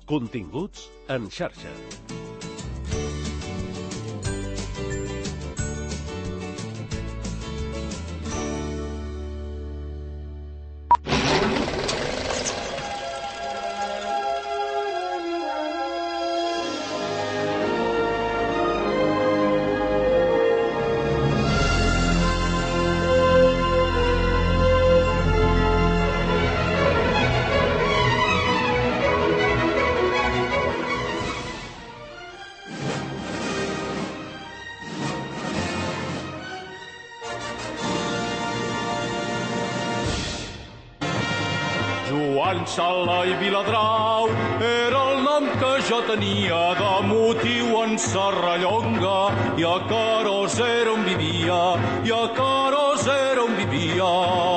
Continguts en xarxa. Joan Sala i Viladrau era el nom que jo tenia de motiu en Serrallonga, i a Carós era on vivia, i a Carós era on vivia.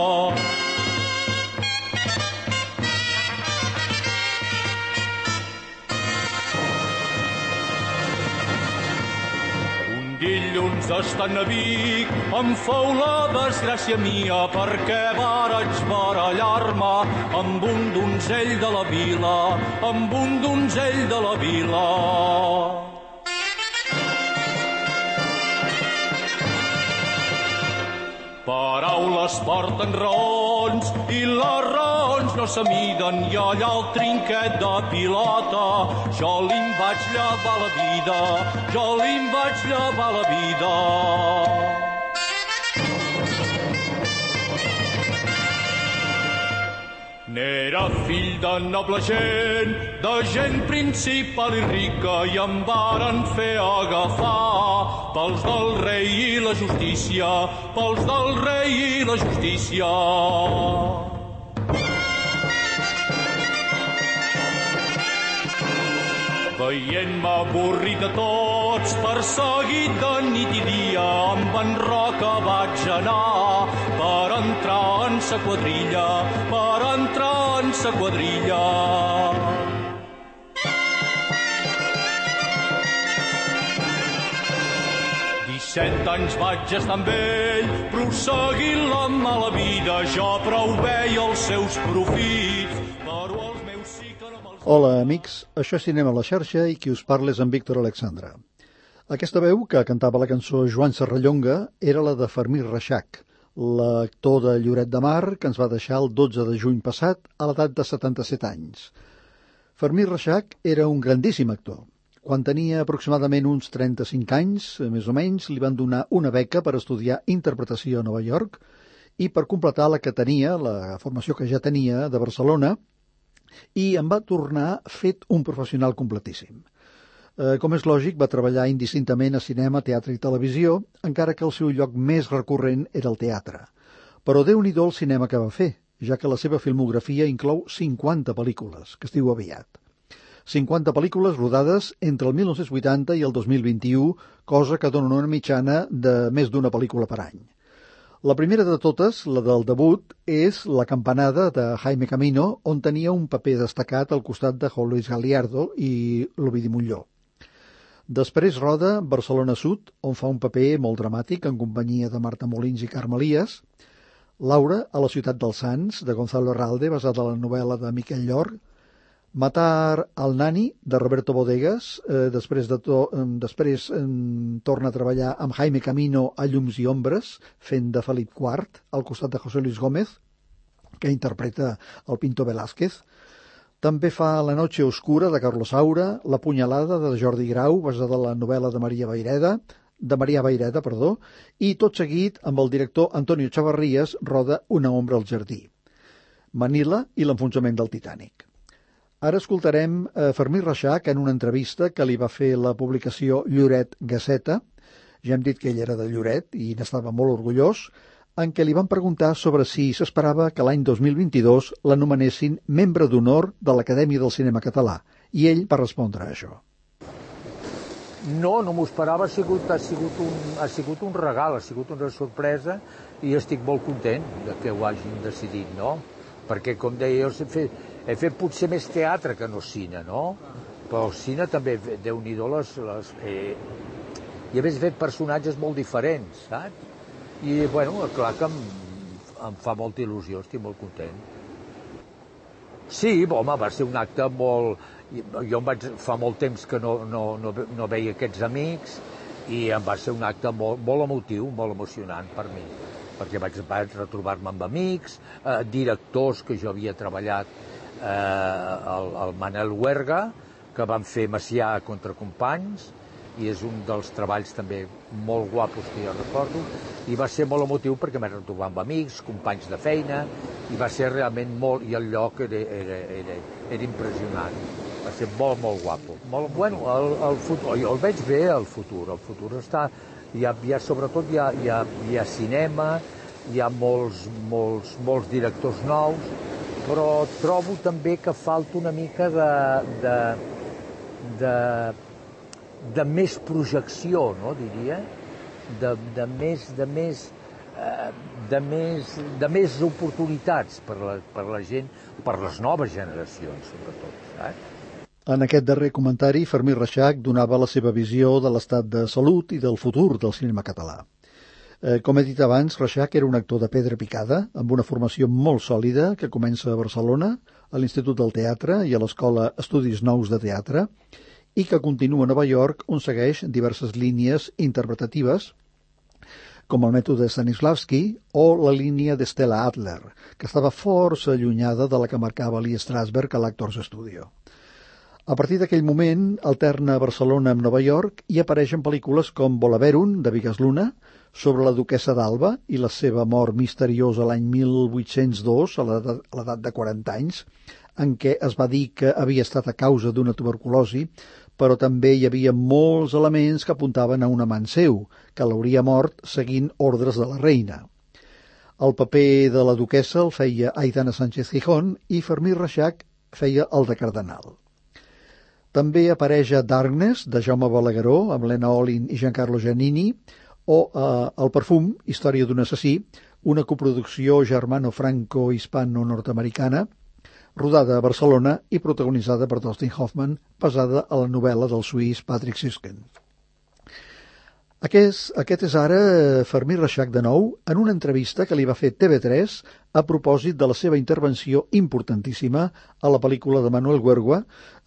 Dilluns estant a Vic em fou la desgràcia mia, perquè vaig barallar-me amb un donzell de la vila, amb un donzell de la vila. Paraules porten raons i les raons no s'amiden, i allà el trinquet de pilota jo li'n vaig llevar la vida, jo li'n vaig llevar la vida. N'era fill de noble gent, de gent principal i rica, i em varen fer agafar pels del rei i la justícia, pels del rei i la justícia. Veient-me avorrit de tots, perseguit de nit i dia, amb en Roca vaig anar per entrar en sa quadrilla, per entrar en sa quadrilla. 17 anys vaig estar amb ell, prosseguint la mala vida, jo prou veia els seus profits, però els meus sí que no me'ls... Hola, amics, això és Cinema a la xarxa i qui us parla és en Víctor Alexandra. Aquesta veu que cantava la cançó Joan Serrallonga era la de Fermí Reixac, l'actor de Lloret de Mar que ens va deixar el 12 de juny passat a l'edat de 77 anys. Fermí Reixac era un grandíssim actor. Quan tenia aproximadament uns 35 anys, més o menys, li van donar una beca per estudiar interpretació a Nova York i per completar la que tenia, la formació que ja tenia de Barcelona, i en va tornar fet un professional completíssim. Com és lògic, va treballar indistintament a cinema, teatre i televisió, encara que el seu lloc més recurrent era el teatre. Però Déu-n'hi-do el cinema que va fer, ja que la seva filmografia inclou 50 pel·lícules, que es diu aviat. 50 pel·lícules rodades entre el 1980 i el 2021, cosa que dona una mitjana de més d'una pel·lícula per any. La primera de totes, la del debut, és La campanada de Jaime Camino, on tenia un paper destacat al costat de Juan Luis Galiardo i l'Ovidi Montllor. Després roda Barcelona Sud, on fa un paper molt dramàtic en companyia de Marta Molins i Carme Elias. Laura, a la ciutat dels Sants, de Gonzalo Herralde, basada en la novel·la de Miquel Llor. Matar al Nani, de Roberto Bodegas. Després torna a treballar amb Jaime Camino a Llums i Ombres, fent de Felip IV, al costat de José Luis Gómez, que interpreta el pintor Velázquez. També fa La noche oscura, de Carlos Saura, La punyalada, de Jordi Grau, basada en la novel·la de Maria Vayreda, i tot seguit, amb el director Antonio Chavarrías, roda Una ombra al jardí, Manila i l'enfonsament del Titanic. Ara escoltarem Fermí Reixac en una entrevista que li va fer la publicació Lloret Gaceta, ja hem dit que ell era de Lloret i n'estava molt orgullós, en què li van preguntar sobre si s'esperava que l'any 2022 l'anomenessin membre d'honor de l'Acadèmia del Cinema Català, i ell va respondre a això. No m'ho esperava, ha sigut un regal, ha sigut una sorpresa i estic molt content que ho hagin decidit, no? Perquè, com deia, he fet potser més teatre que no cine, no? Però el cine també, Déu-n'hi-do, i a més he fet personatges molt diferents, saps? I, bueno, clar que em fa molta il·lusió, estic molt content. Sí, home, va ser un acte molt... Jo fa molt temps que no veia aquests amics i em va ser un acte molt emotiu, molt emocionant per mi, perquè vaig retrobar-me amb amics, directors que jo havia treballat, el Manel Huerga, que van fer Macià contra Companys, i és un dels treballs també molt guapos que jo recordo, i va ser molt emotiu perquè m'he retrobat amb amics, companys de feina, i va ser realment molt... i el lloc era impressionant. Va ser molt, molt guapo. Bueno, el futur, jo el veig bé, el futur està... Sobretot hi ha cinema, hi ha molts directors nous, però trobo també que falta una mica de més projecció, no, diria, de més oportunitats per la gent, per les noves generacions, sobretot, saps? En aquest darrer comentari, Fermí Reixac donava la seva visió de l'estat de salut i del futur del cinema català. Com he dit abans, Reixac era un actor de pedra picada, amb una formació molt sòlida que comença a Barcelona, a l'Institut del Teatre i a l'Escola Estudis Nous de Teatre, i que continua a Nova York, on segueix diverses línies interpretatives, com el mètode Stanislavski o la línia d'Stella Adler, que estava força allunyada de la que marcava Lee Strasberg a l'Actors Studio. A partir d'aquell moment, alterna Barcelona amb Nova York i apareix en pel·lícules com Volaverum, de Vigas Luna, sobre la duquessa d'Alba i la seva mort misteriosa l'any 1802, a l'edat de 40 anys, en què es va dir que havia estat a causa d'una tuberculosi, però també hi havia molts elements que apuntaven a un amant seu, que l'hauria mort seguint ordres de la reina. El paper de la duquessa el feia Aitana Sánchez Gijón i Fermí Reixac feia el de cardenal. També apareix a Darkness, de Jaume Balagueró, amb Lena Olin i Giancarlo Giannini, o El perfum, història d'un assassí, una coproducció germano-franco-hispano-nord-americana, rodada a Barcelona i protagonitzada per Dustin Hoffman, basada a la novel·la del suís Patrick Süskind. Aquest és ara Fermí Reixac de nou, en una entrevista que li va fer TV3 a propòsit de la seva intervenció importantíssima a la pel·lícula de Manuel Huerga,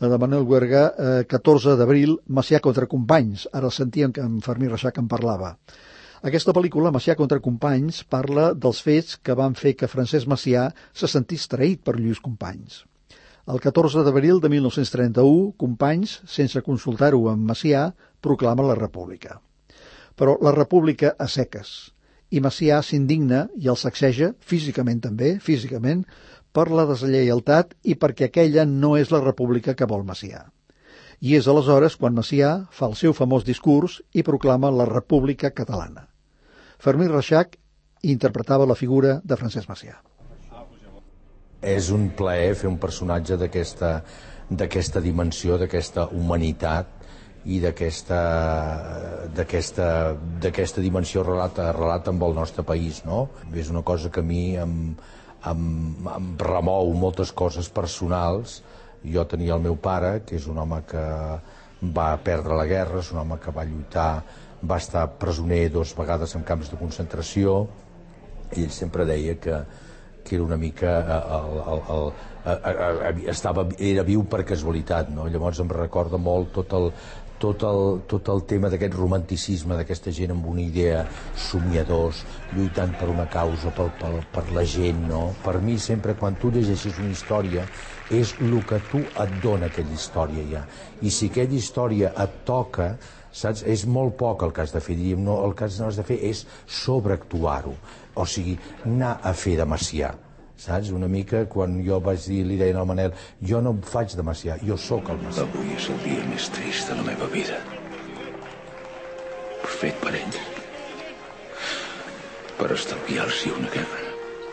14 d'abril, Macià contra Companys. Ara sentíem que en Fermí Reixac en parlava. Aquesta pel·lícula, Macià contra Companys, parla dels fets que van fer que Francesc Macià se sentís traït per Lluís Companys. El 14 d'abril de 1931, Companys, sense consultar-ho amb Macià, proclama la República. Però la República a seques, i Macià s'indigna i el sacseja, físicament, per la deslleialtat i perquè aquella no és la República que vol Macià. I és aleshores quan Macià fa el seu famós discurs i proclama la República Catalana. Fermí Reixac interpretava la figura de Francesc Macià. És un plaer fer un personatge d'aquesta dimensió, d'aquesta humanitat i d'aquesta dimensió relata amb el nostre país, no? És una cosa que a mi em remou moltes coses personals. Jo tenia el meu pare, que és un home que va perdre la guerra, és un home que va lluitar, va estar presoner 2 vegades en camps de concentració, i ell sempre deia que era una mica era viu per casualitat, no? Llavors em recorda molt tot el tema d'aquest romanticisme, d'aquesta gent amb una idea, somiadors, lluitant per una causa, per la gent, no? Per mi sempre, quan tu llegeixes una història, és el que tu et dona aquella història ja. I si aquella història et toca, saps? És molt poc el que has de fer, diríem, no? El que has de fer és sobreactuar-ho, o sigui, anar a fer de Macià. Saps? Una mica, quan jo vaig dir, li deien al Manel, jo no em faig de Macià, jo sóc el Macià. Avui és el dia més trist de la meva vida. Fet per ells. Per estalviar-s'hi una guerra.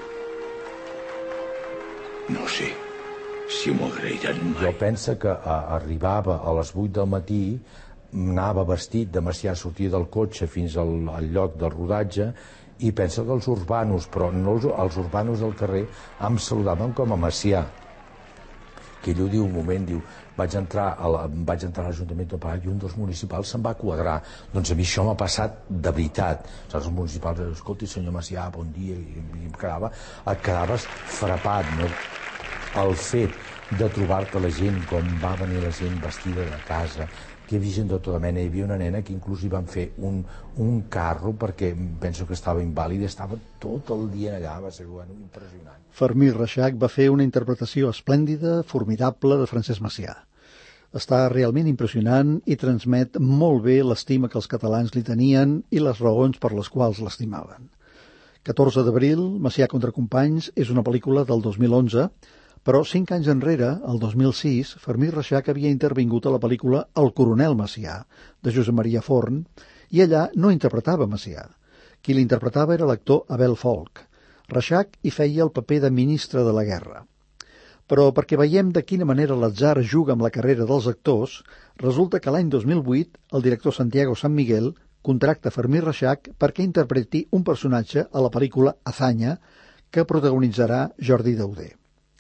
No sé si m'ho agrairan mai. Jo penso que arribava a les 8 del matí, anava vestit de Macià, sortia del cotxe fins al lloc del rodatge, i pensa que els urbanos, però no els urbanos del carrer, em saludaven com a Macià. Que ell ho diu un moment, diu, vaig entrar a l'Ajuntament del Palau i un dels municipals se'n va quadrar. Doncs a mi això m'ha passat de veritat. Saps, els municipals, escolti, senyor Macià, bon dia, i et quedaves frapat, no? el fet de trobar-te la gent, com va venir la gent vestida de casa, que hi havia gent de tota mena. Hi havia una nena que inclús hi van fer un carro perquè penso que estava invàlida, estava tot el dia allà, va ser impressionant. Fermí Reixac va fer una interpretació esplèndida, formidable de Francesc Macià. Està realment impressionant i transmet molt bé l'estima que els catalans li tenien i les raons per les quals l'estimaven. 14 d'abril, Macià contra Companys és una pel·lícula del 2011, però 5 anys enrere, el 2006, Fermí Reixac havia intervingut a la pel·lícula El coronel Macià, de Josep Maria Forn, i allà no interpretava Macià. Qui l'interpretava era l'actor Abel Folch. Reixac hi feia el paper de ministre de la guerra. Però perquè veiem de quina manera l'atzar juga amb la carrera dels actors, resulta que l'any 2008 el director Santiago San Miguel contracta Fermí Reixac perquè interpreti un personatge a la pel·lícula Azanya que protagonitzarà Jordi Dauder.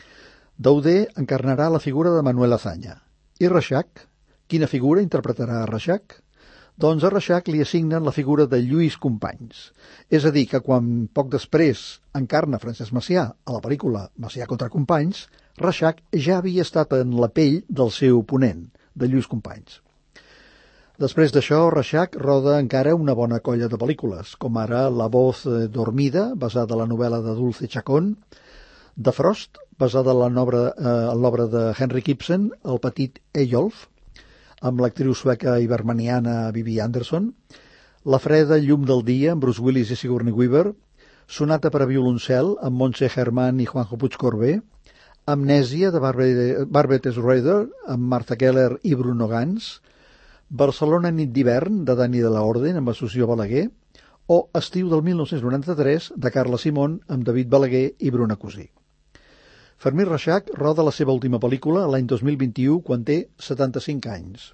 Dauder encarnarà la figura de Manuel Azanya. I Reixac? Quina figura interpretarà a Reixac? Doncs a Reixac li assignen la figura de Lluís Companys. És a dir, que quan poc després encarna Francesc Macià a la pel·lícula Macià contra Companys, Reixac ja havia estat en la pell del seu oponent, de Lluís Companys. Després d'això, Reixac roda encara una bona colla de pel·lícules, com ara La voz dormida, basada en la novel·la de Dulce Chacón, The Frost, basada en l'obra de Henrik Ibsen, El petit Eyjolf, amb l'actriu sueca i bermaniana Vivi Anderson, La freda llum del dia, amb Bruce Willis i Sigourney Weaver, Sonata per a violoncel, amb Montse Herman i Juanjo Puigcorbé, Amnèsia, de Barbet Schroeder, amb Martha Keller i Bruno Gans, Barcelona nit d'hivern, de Dani de la Orden, amb Assumpció Balaguer, o Estiu del 1993, de Carla Simón, amb David Balaguer i Bruna Cosí. Fermí Reixac roda la seva última pel·lícula l'any 2021 quan té 75 anys.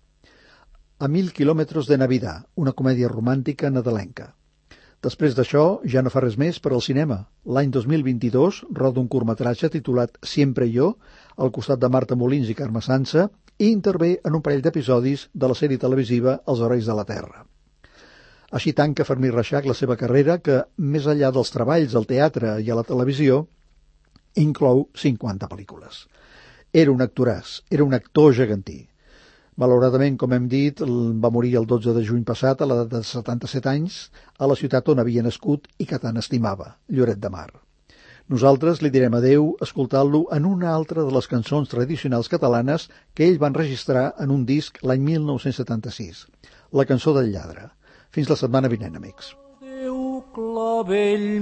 A 1000 quilòmetres de Navidad, una comèdia romàntica nadalenca. Després d'això ja no fa res més per al cinema. L'any 2022 roda un curtmetratge titulat Siempre yo, al costat de Marta Molins i Carme Sansa, i intervé en un parell d'episodis de la sèrie televisiva Els herois de la Terra. Així tanca Fermí Reixac la seva carrera que, més enllà dels treballs al teatre i a la televisió, inclou 50 pel·lícules. Era un actoràs, era un actor gegantí. Malauradament, com hem dit, va morir el 12 de juny passat a l'edat de 77 anys a la ciutat on havia nascut i que tant estimava, Lloret de Mar. Nosaltres li direm adeu escoltant-lo en una altra de les cançons tradicionals catalanes que ell va enregistrar en un disc l'any 1976, la cançó del lladre. Fins la setmana vinent, amics. Adéu, clavell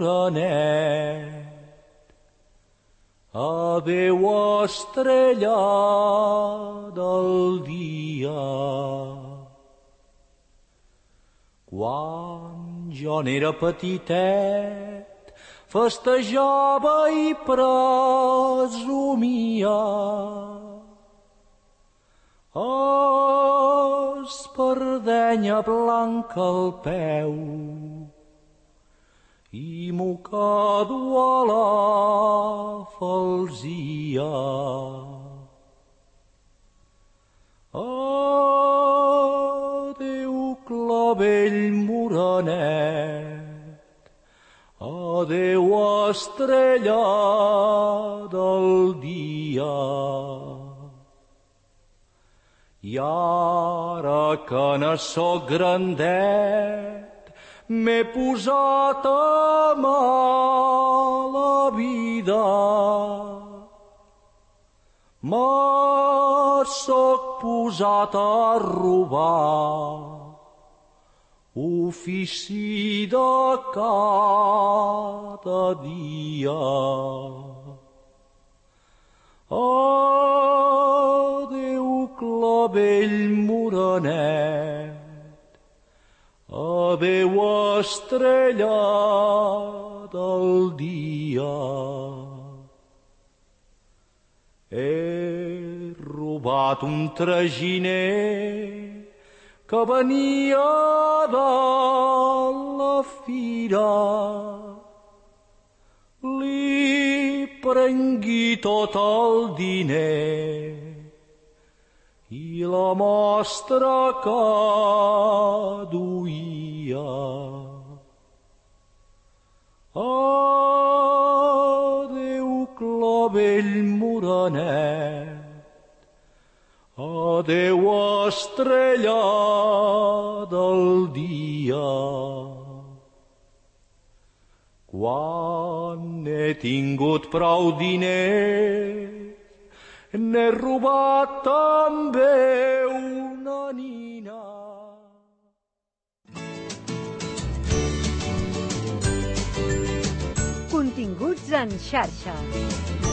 morenet, adéu, estrella del dia. Quan jo n'era petitet, festejava i presumia. Espardenya blanca al peu i mocado a la falsia. Adéu, clavell morenet, adéu, estrella del dia. I ara que ne soc grandet, m'he posat a mala vida. Me soc posat a robar, ofici de cada dia. Adéu, clavell morenet, adéu, estrella del dia. He robat un traginer que venia de la fira. Li prengui tot el diner i la mostra que duia. Adéu, clavell morenet. Adeu, estrella del dia. Quan he tingut prou diners, n'he robat també una nina. Continguts en xarxa.